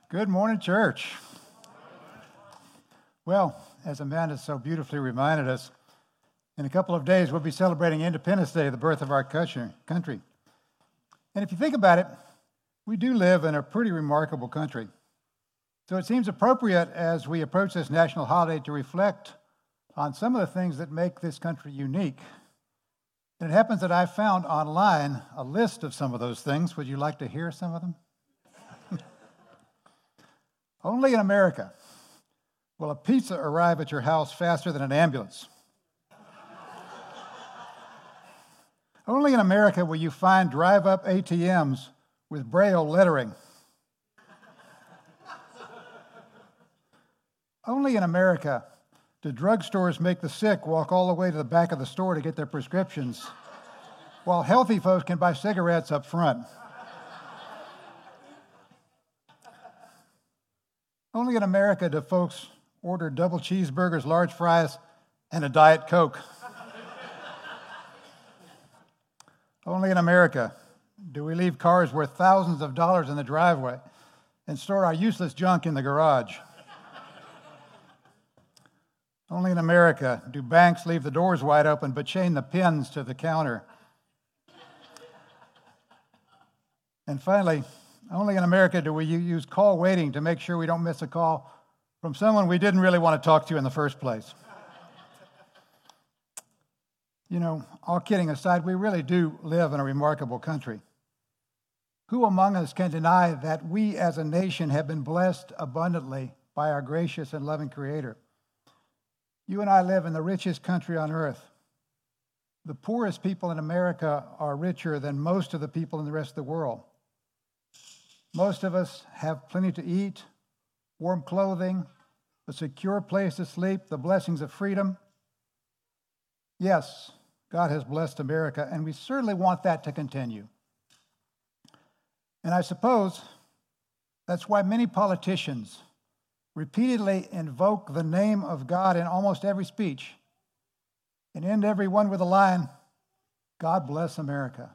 Good morning, church. Well, as Amanda so beautifully reminded us, in a couple of days we'll be celebrating Independence Day, the birth of our country. And if you think about it, we do live in a pretty remarkable country. So it seems appropriate as we approach this national holiday to reflect on some of the things that make this country unique. And it happens that I found online a list of some of those things. Would you like to hear some of them? Only in America will a pizza arrive at your house faster than an ambulance. Only in America will you find drive-up ATMs with Braille lettering. Only in America do drugstores make the sick walk all the way to the back of the store to get their prescriptions, while healthy folks can buy cigarettes up front. Only in America do folks order double cheeseburgers, large fries, and a Diet Coke. Only in America do we leave cars worth thousands of dollars in the driveway and store our useless junk in the garage. Only in America do banks leave the doors wide open but chain the pins to the counter. And finally, only in America do we use call waiting to make sure we don't miss a call from someone we didn't really want to talk to in the first place. You know, all kidding aside, we really do live in a remarkable country. Who among us can deny that we as a nation have been blessed abundantly by our gracious and loving Creator? You and I live in the richest country on earth. The poorest people in America are richer than most of the people in the rest of the world. Most of us have plenty to eat, warm clothing, a secure place to sleep, the blessings of freedom. Yes, God has blessed America, and we certainly want that to continue. And I suppose that's why many politicians repeatedly invoke the name of God in almost every speech and end every one with the line, "God bless America."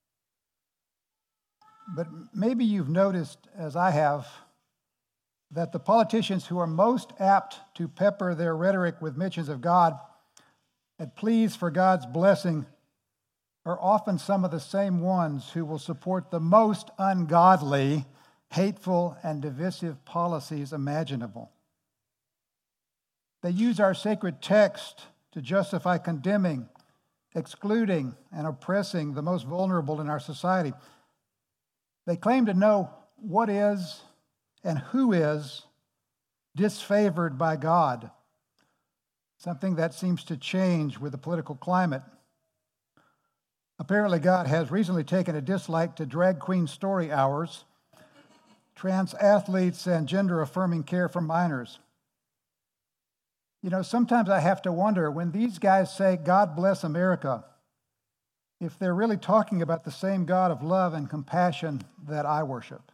But maybe you've noticed, as I have, that the politicians who are most apt to pepper their rhetoric with mentions of God and pleas for God's blessing are often some of the same ones who will support the most ungodly, hateful, and divisive policies imaginable. They use our sacred text to justify condemning, excluding, and oppressing the most vulnerable in our society. They claim to know what is and who is disfavored by God, something that seems to change with the political climate. Apparently, God has recently taken a dislike to drag queen story hours, trans athletes, and gender-affirming care for minors. You know, sometimes I have to wonder, when these guys say, "God bless America," if they're really talking about the same God of love and compassion that I worship.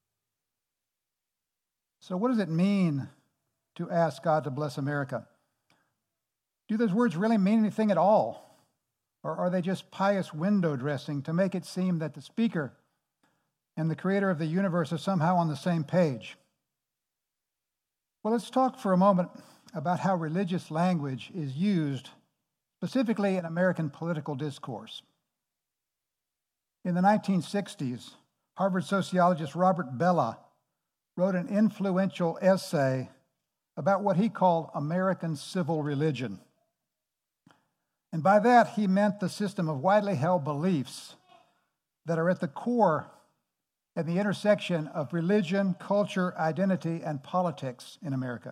So what does it mean to ask God to bless America? Do those words really mean anything at all? Or are they just pious window dressing to make it seem that the speaker and the creator of the universe are somehow on the same page? Well, let's talk for a moment about how religious language is used specifically in American political discourse. In the 1960s, Harvard sociologist Robert Bellah wrote an influential essay about what he called American civil religion. And by that, he meant the system of widely held beliefs that are at the core and the intersection of religion, culture, identity, and politics in America.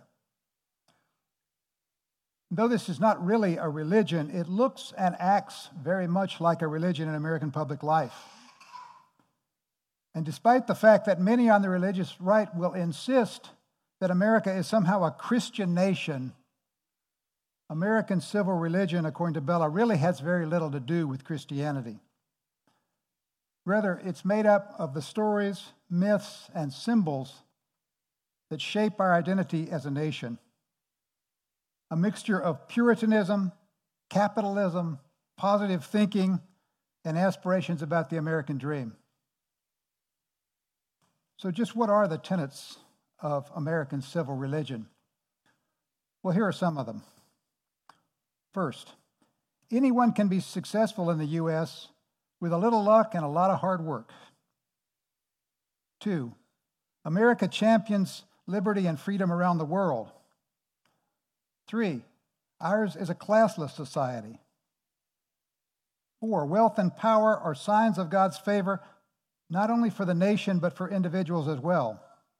Though this is not really a religion, it looks and acts very much like a religion in American public life. And despite the fact that many on the religious right will insist that America is somehow a Christian nation, American civil religion, according to Bellah, really has very little to do with Christianity. Rather, it's made up of the stories, myths, and symbols that shape our identity as a nation. A mixture of Puritanism, capitalism, positive thinking, and aspirations about the American dream. So just what are the tenets of American civil religion. Well, here are some of them. First, anyone can be successful in the U.S. with a little luck and a lot of hard work. 2, America champions liberty and freedom around the world. 3, ours is a classless society. 4, wealth and power are signs of God's favor, not only for the nation, but for individuals as well.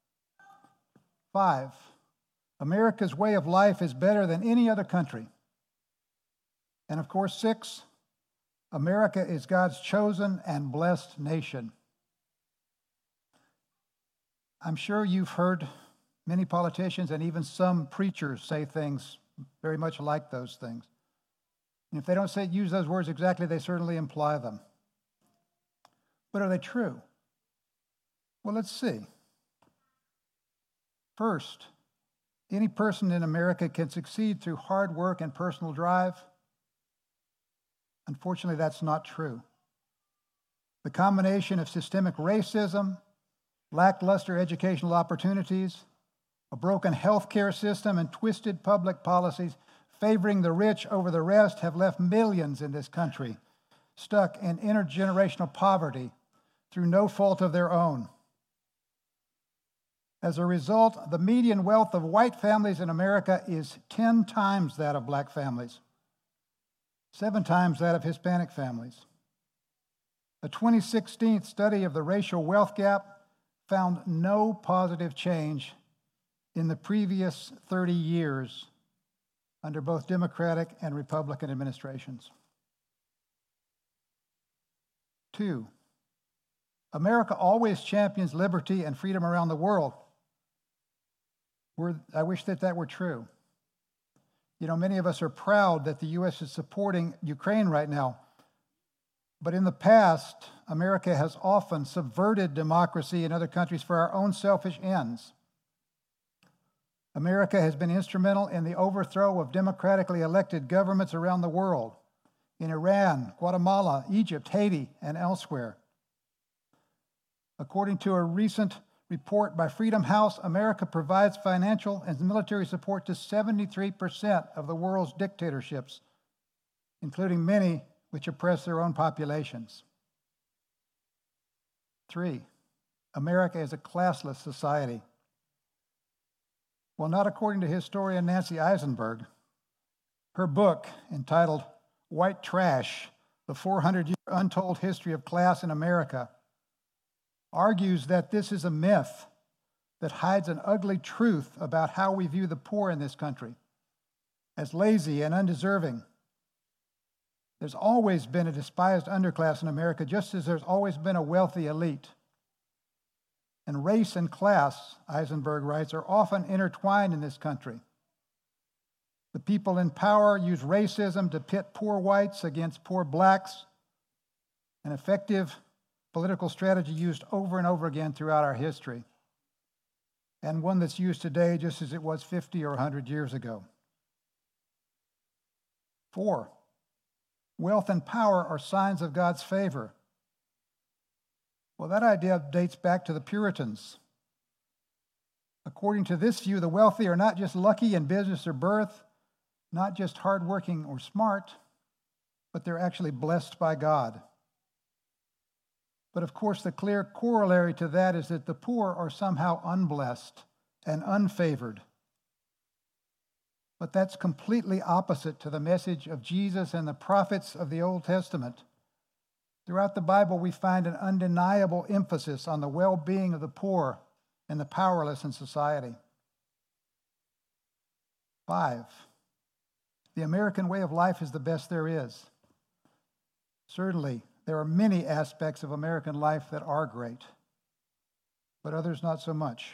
5, America's way of life is better than any other country. And of course, 6, America is God's chosen and blessed nation. I'm sure you've heard many politicians and even some preachers say things very much like those things. And if they don't use those words exactly, they certainly imply them. But are they true? Well, let's see. First, any person in America can succeed through hard work and personal drive. Unfortunately, that's not true. The combination of systemic racism, lackluster educational opportunities, a broken healthcare system, and twisted public policies favoring the rich over the rest have left millions in this country stuck in intergenerational poverty through no fault of their own. As a result, the median wealth of white families in America is 10 times that of black families, 7 times that of Hispanic families. A 2016 study of the racial wealth gap found no positive change in the previous 30 years under both Democratic and Republican administrations. 2, America always champions liberty and freedom around the world. I wish that were true. You know, many of us are proud that the U.S. is supporting Ukraine right now. But in the past, America has often subverted democracy in other countries for our own selfish ends. America has been instrumental in the overthrow of democratically elected governments around the world, in Iran, Guatemala, Egypt, Haiti, and elsewhere. According to a recent report by Freedom House, America provides financial and military support to 73% of the world's dictatorships, including many which oppress their own populations. 3, America is a classless society. Well, not according to historian Nancy Eisenberg. Her book, entitled White Trash, The 400-Year Untold History of Class in America, argues that this is a myth that hides an ugly truth about how we view the poor in this country, as lazy and undeserving. There's always been a despised underclass in America, just as there's always been a wealthy elite. And race and class, Eisenberg writes, are often intertwined in this country. The people in power use racism to pit poor whites against poor blacks, an effective political strategy used over and over again throughout our history, and one that's used today just as it was 50 or 100 years ago. 4, wealth and power are signs of God's favor. Well, that idea dates back to the Puritans. According to this view, the wealthy are not just lucky in business or birth, not just hardworking or smart, but they're actually blessed by God. But of course, the clear corollary to that is that the poor are somehow unblessed and unfavored. But that's completely opposite to the message of Jesus and the prophets of the Old Testament. Throughout the Bible, we find an undeniable emphasis on the well-being of the poor and the powerless in society. 5, the American way of life is the best there is. Certainly, there are many aspects of American life that are great, but others not so much.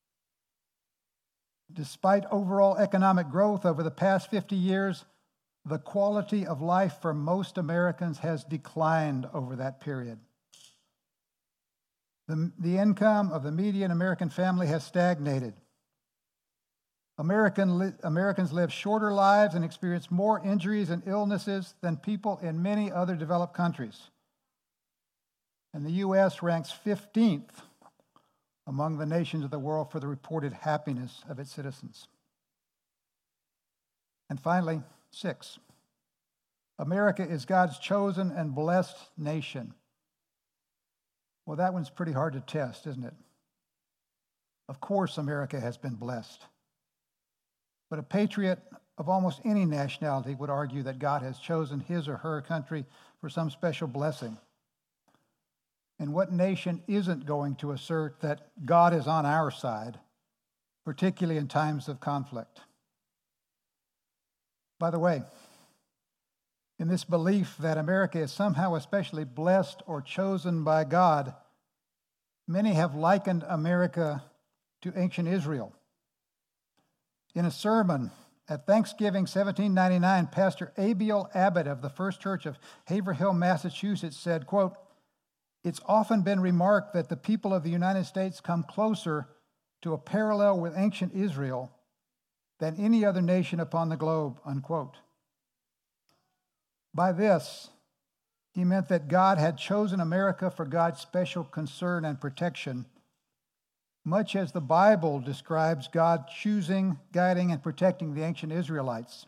Despite overall economic growth over the past 50 years, the quality of life for most Americans has declined over that period. The income of the median American family has stagnated. Americans live shorter lives and experience more injuries and illnesses than people in many other developed countries. And the U.S. ranks 15th among the nations of the world for the reported happiness of its citizens. And finally, 6, America is God's chosen and blessed nation. Well, that one's pretty hard to test, isn't it? Of course, America has been blessed. But a patriot of almost any nationality would argue that God has chosen his or her country for some special blessing. And what nation isn't going to assert that God is on our side, particularly in times of conflict? By the way, in this belief that America is somehow especially blessed or chosen by God, many have likened America to ancient Israel. In a sermon at Thanksgiving 1799, Pastor Abiel Abbott of the First Church of Haverhill, Massachusetts said, quote, "It's often been remarked that the people of the United States come closer to a parallel with ancient Israel than any other nation upon the globe," unquote. By this, he meant that God had chosen America for God's special concern and protection, much as the Bible describes God choosing, guiding, and protecting the ancient Israelites.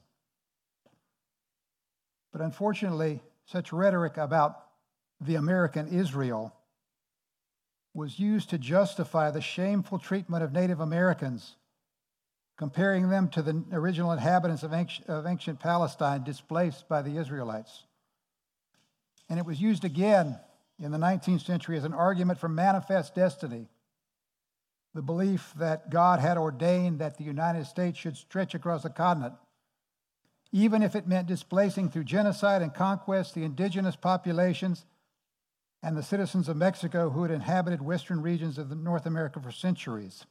But unfortunately, such rhetoric about the American Israel was used to justify the shameful treatment of Native Americans, comparing them to the original inhabitants of ancient Palestine displaced by the Israelites. And it was used again in the 19th century as an argument for manifest destiny, the belief that God had ordained that the United States should stretch across the continent, even if it meant displacing through genocide and conquest the indigenous populations and the citizens of Mexico who had inhabited western regions of North America for centuries.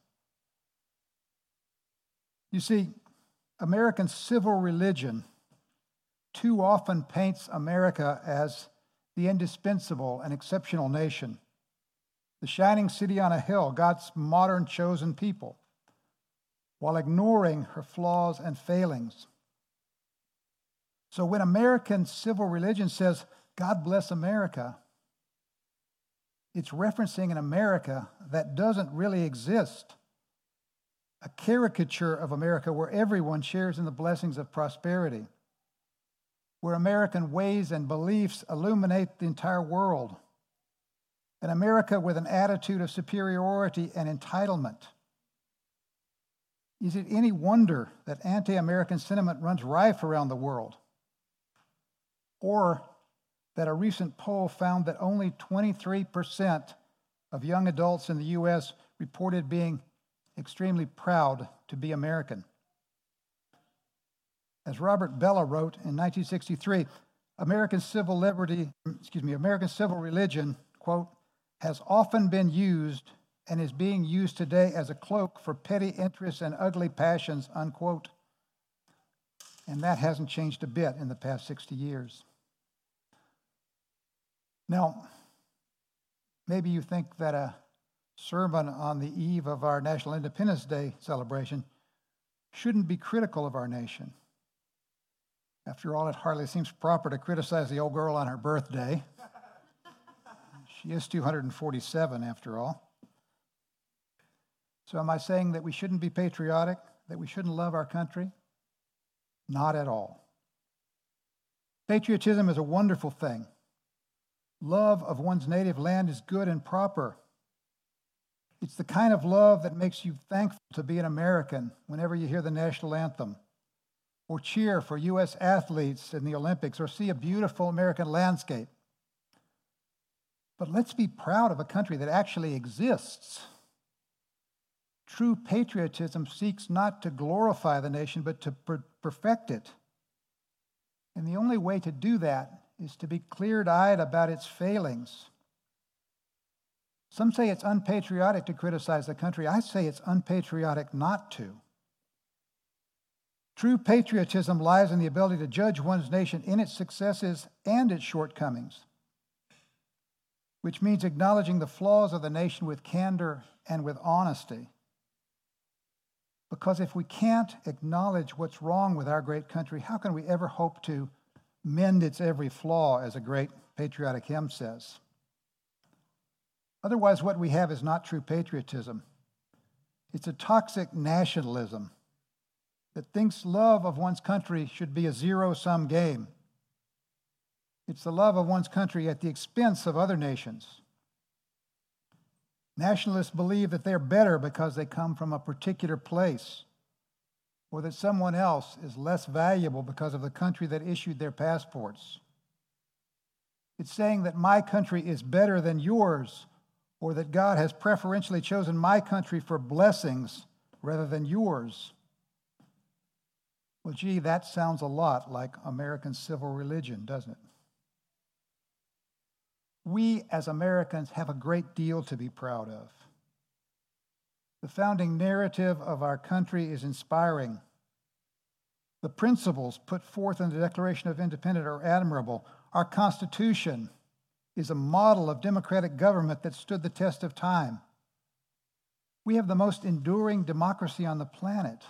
You see, American civil religion too often paints America as the indispensable and exceptional nation, the shining city on a hill, God's modern chosen people, while ignoring her flaws and failings. So when American civil religion says, "God bless America," it's referencing an America that doesn't really exist, a caricature of America where everyone shares in the blessings of prosperity, where American ways and beliefs illuminate the entire world, an America with an attitude of superiority and entitlement. Is it any wonder that anti-American sentiment runs rife around the world? Or that a recent poll found that only 23% of young adults in the U.S. reported being extremely proud to be American. As Robert Bellah wrote in 1963, American civil religion, quote, "has often been used and is being used today as a cloak for petty interests and ugly passions," unquote. And that hasn't changed a bit in the past 60 years. Now, maybe you think that a sermon on the eve of our National Independence Day celebration shouldn't be critical of our nation. After all, it hardly seems proper to criticize the old girl on her birthday. She is 247 after all. So am I saying that we shouldn't be patriotic, that we shouldn't love our country? Not at all. Patriotism is a wonderful thing. Love of one's native land is good and proper. It's the kind of love that makes you thankful to be an American whenever you hear the national anthem, or cheer for U.S. athletes in the Olympics, or see a beautiful American landscape. But let's be proud of a country that actually exists. True patriotism seeks not to glorify the nation, but to perfect it. And the only way to do that is to be clear-eyed about its failings. Some say it's unpatriotic to criticize the country. I say it's unpatriotic not to. True patriotism lies in the ability to judge one's nation in its successes and its shortcomings, which means acknowledging the flaws of the nation with candor and with honesty. Because if we can't acknowledge what's wrong with our great country, how can we ever hope to mend its every flaw, as a great patriotic hymn says? Otherwise, what we have is not true patriotism. It's a toxic nationalism that thinks love of one's country should be a zero-sum game. It's the love of one's country at the expense of other nations. Nationalists believe that they're better because they come from a particular place, or that someone else is less valuable because of the country that issued their passports. It's saying that my country is better than yours, or that God has preferentially chosen my country for blessings rather than yours. Well, gee, that sounds a lot like American civil religion, doesn't it? We as Americans have a great deal to be proud of. The founding narrative of our country is inspiring. The principles put forth in the Declaration of Independence are admirable. Our Constitution is a model of democratic government that stood the test of time. We have the most enduring democracy on the planet.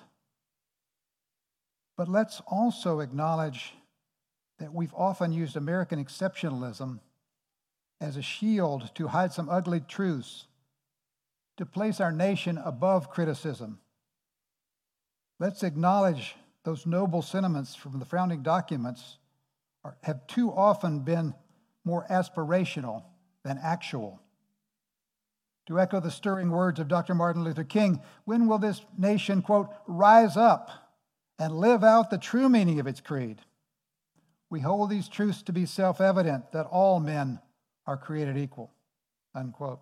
But let's also acknowledge that we've often used American exceptionalism as a shield to hide some ugly truths, to place our nation above criticism. Let's acknowledge those noble sentiments from the founding documents have too often been more aspirational than actual. To echo the stirring words of Dr. Martin Luther King, when will this nation, quote, rise up and live out the true meaning of its creed? We hold these truths to be self-evident, that all men are created equal, unquote.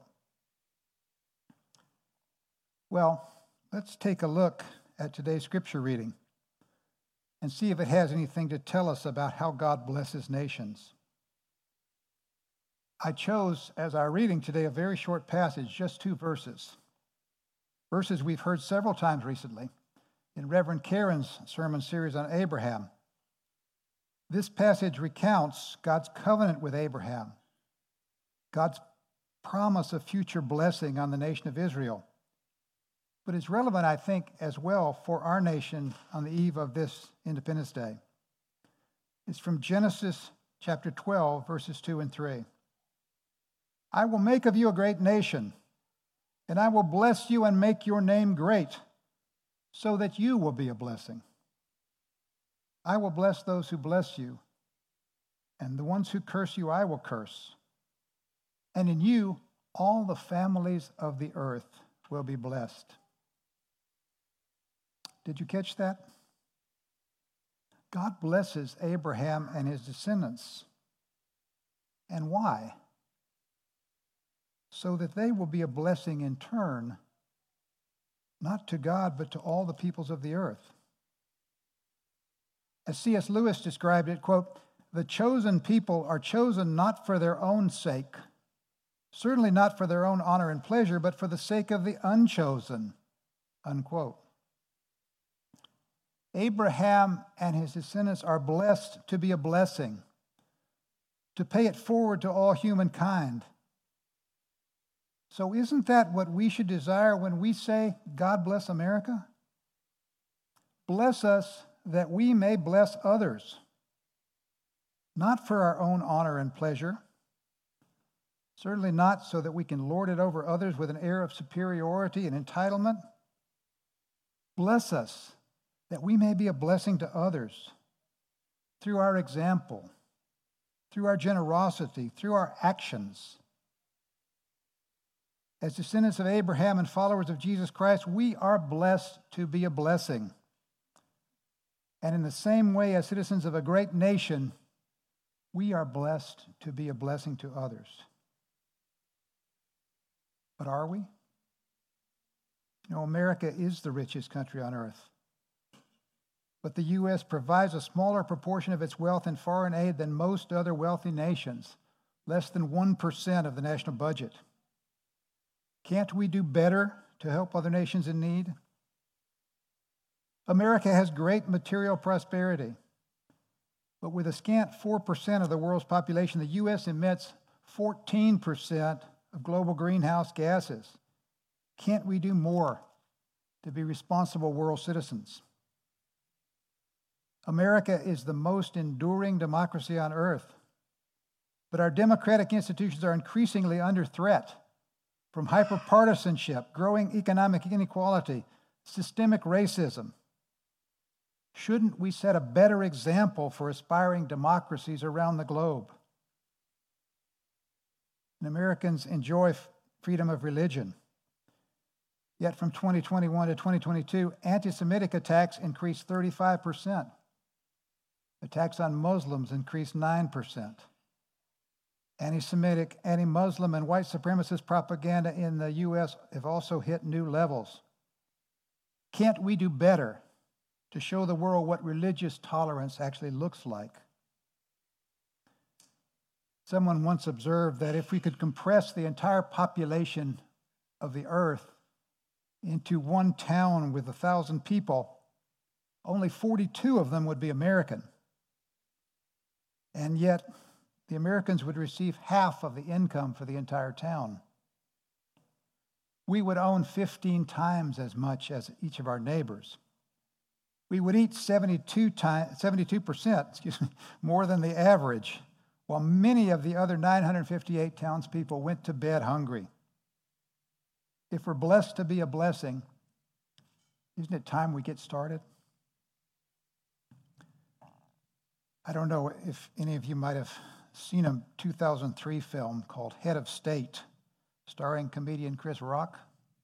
Well, let's take a look at today's scripture reading and see if it has anything to tell us about how God blesses nations. I chose, as our reading today, a very short passage, just 2 verses. Verses we've heard several times recently in Reverend Karen's sermon series on Abraham. This passage recounts God's covenant with Abraham, God's promise of future blessing on the nation of Israel. But it's relevant, I think, as well for our nation on the eve of this Independence Day. It's from Genesis chapter 12, verses 2 and 3. I will make of you a great nation, and I will bless you and make your name great, so that you will be a blessing. I will bless those who bless you, and the ones who curse you I will curse. And in you all the families of the earth will be blessed. Did you catch that? God blesses Abraham and his descendants. And why? So that they will be a blessing in turn, not to God, but to all the peoples of the earth. As C.S. Lewis described it, quote, the chosen people are chosen not for their own sake, certainly not for their own honor and pleasure, but for the sake of the unchosen, unquote. Abraham and his descendants are blessed to be a blessing, to pay it forward to all humankind. So isn't that what we should desire when we say, God bless America? Bless us that we may bless others, not for our own honor and pleasure, certainly not so that we can lord it over others with an air of superiority and entitlement. Bless us that we may be a blessing to others through our example, through our generosity, through our actions. As descendants of Abraham and followers of Jesus Christ, we are blessed to be a blessing. And in the same way, as citizens of a great nation, we are blessed to be a blessing to others. But are we? You know, America is the richest country on earth. But the U.S. provides a smaller proportion of its wealth in foreign aid than most other wealthy nations, less than 1% of the national budget. Can't we do better to help other nations in need? America has great material prosperity, but with a scant 4% of the world's population, the U.S. emits 14% of global greenhouse gases. Can't we do more to be responsible world citizens? America is the most enduring democracy on earth, but our democratic institutions are increasingly under threat from hyperpartisanship, growing economic inequality, systemic racism. Shouldn't we set a better example for aspiring democracies around the globe? And Americans enjoy freedom of religion. Yet from 2021 to 2022, anti-Semitic attacks increased 35%. Attacks on Muslims increased 9%. Anti-Semitic, anti-Muslim, and white supremacist propaganda in the U.S. have also hit new levels. Can't we do better to show the world what religious tolerance actually looks like? Someone once observed that if we could compress the entire population of the earth into one town with 1,000 people, only 42 of them would be American. And yet, the Americans would receive half of the income for the entire town. We would own 15 times as much as each of our neighbors. We would eat 72% more than the average, while many of the other 958 townspeople went to bed hungry. If we're blessed to be a blessing, isn't it time we get started? I don't know if any of you might have seen a 2003 film called Head of State, starring comedian Chris Rock.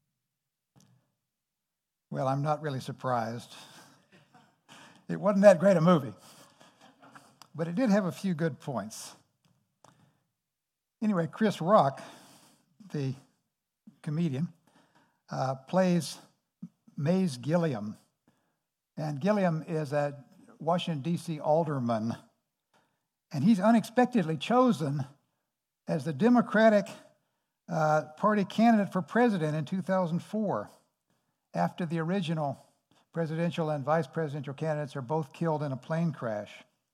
Well, I'm not really surprised. It wasn't that great a movie, but it did have a few good points. Anyway, Chris Rock, the comedian, plays Mays Gilliam. And Gilliam is a Washington, D.C. alderman. And he's unexpectedly chosen as the Democratic Party candidate for president in 2004, after the original presidential and vice presidential candidates are both killed in a plane crash.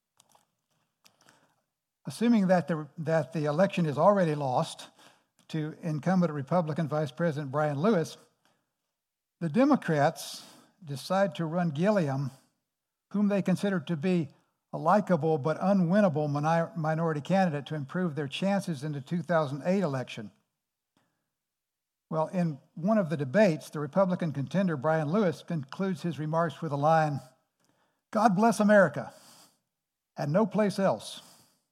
Assuming that the election is already lost to incumbent Republican Vice President Brian Lewis, the Democrats decide to run Gilliam, whom they consider to be a likable but unwinnable minority candidate, to improve their chances in the 2008 election. Well, in one of the debates, the Republican contender, Brian Lewis, concludes his remarks with a line, "God bless America, and no place else."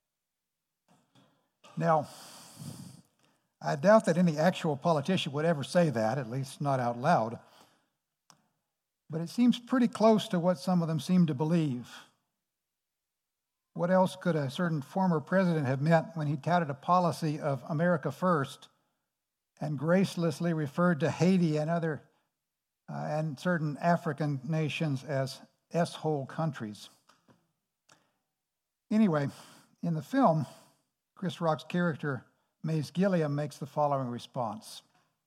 Now, I doubt that any actual politician would ever say that, at least not out loud. But it seems pretty close to what some of them seem to believe. What else could a certain former president have meant when he touted a policy of America first and gracelessly referred to Haiti and certain African nations as S-hole countries? Anyway, in the film, Chris Rock's character, Mays Gilliam, makes the following response.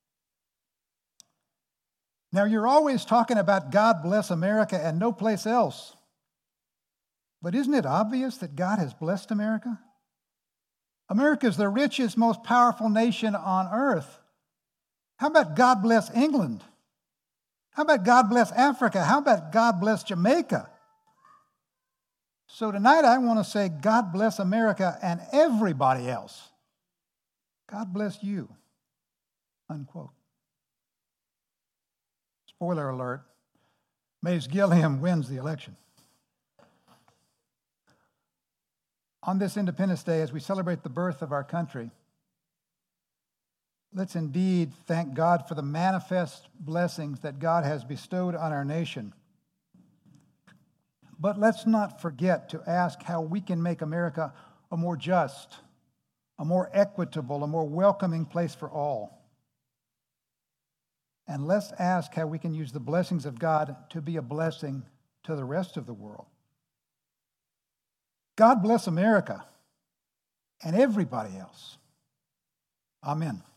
"Now, you're always talking about God bless America and no place else. But isn't it obvious that God has blessed America? America is the richest, most powerful nation on earth. How about God bless England? How about God bless Africa? How about God bless Jamaica? So tonight I want to say God bless America and everybody else. God bless you." Unquote. Spoiler alert, Mays Gilliam wins the election. On this Independence Day, as we celebrate the birth of our country, let's indeed thank God for the manifest blessings that God has bestowed on our nation. But let's not forget to ask how we can make America a more just, a more equitable, a more welcoming place for all. And let's ask how we can use the blessings of God to be a blessing to the rest of the world. God bless America and everybody else. Amen.